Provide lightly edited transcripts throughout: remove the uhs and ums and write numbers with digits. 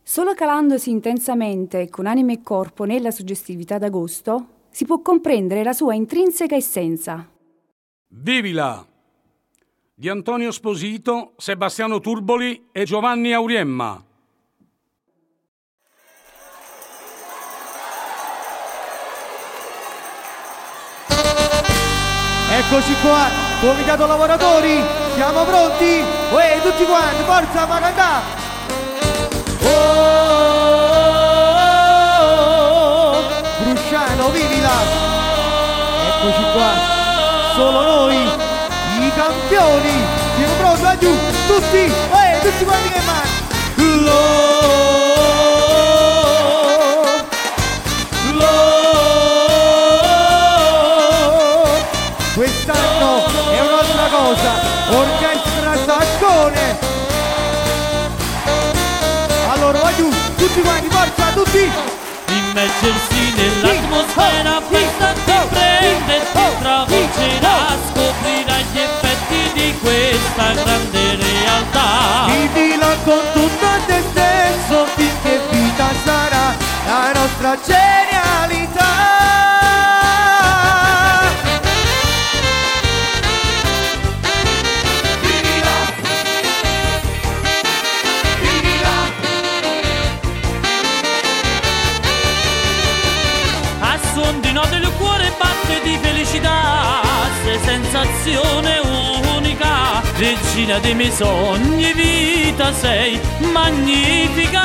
Solo calandosi intensamente con anima e corpo nella suggestività d'agosto si può comprendere la sua intrinseca essenza. Vivila! Di Antonio Sposito, Sebastiano Turboli e Giovanni Auriemma. Eccoci qua, comitato lavoratori, siamo pronti? Uè, tutti quanti, forza, ma cantare! Brusciano, vivila! Eccoci qua, solo noi, i campioni! Siamo pronti, va giù, tutti! Tutti quanti che quest'anno è un'altra cosa, orchestra Saccone! Allora va giù, tutti quanti, forza, tutti! Immergersi nell'atmosfera, questa ti prende, ti travolgerà, scoprirai gli effetti di questa grande realtà. Vivila con tutta te stesso, finché vita sarà la nostra genialità. Suon di note il cuore batte di felicità, sei sensazione unica, regina dei miei sogni, vita sei magnifica.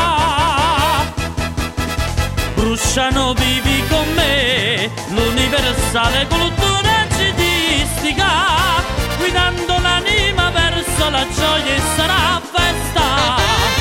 Brusciano, vivi con me, l'universale cultura agitistica, guidando l'anima verso la gioia e sarà festa.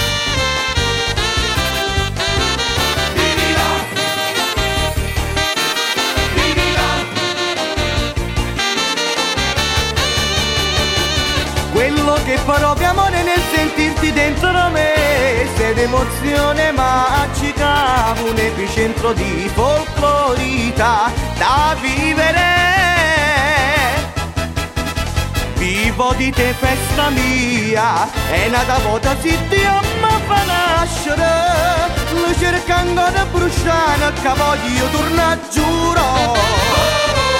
Quello che farò più amore nel sentirti dentro me, sei d'emozione magica, un epicentro di folclorità da vivere. Vivo di te festa mia, è nata volta se Dio mi fa nascere, lo cercando da Brusciano che voglio tornare giuro.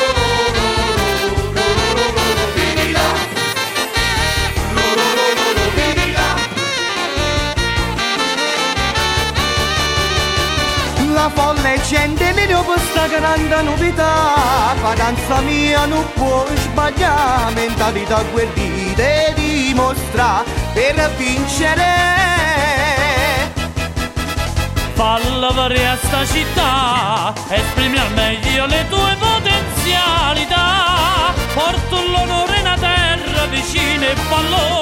La folle gente mi dio questa grande novità, la danza mia non può sbagliare, mentalità guerrite dimostra per vincere. Falla variare sta città, esprimi al meglio le tue potenzialità, porto l'onore in terra vicina e fallo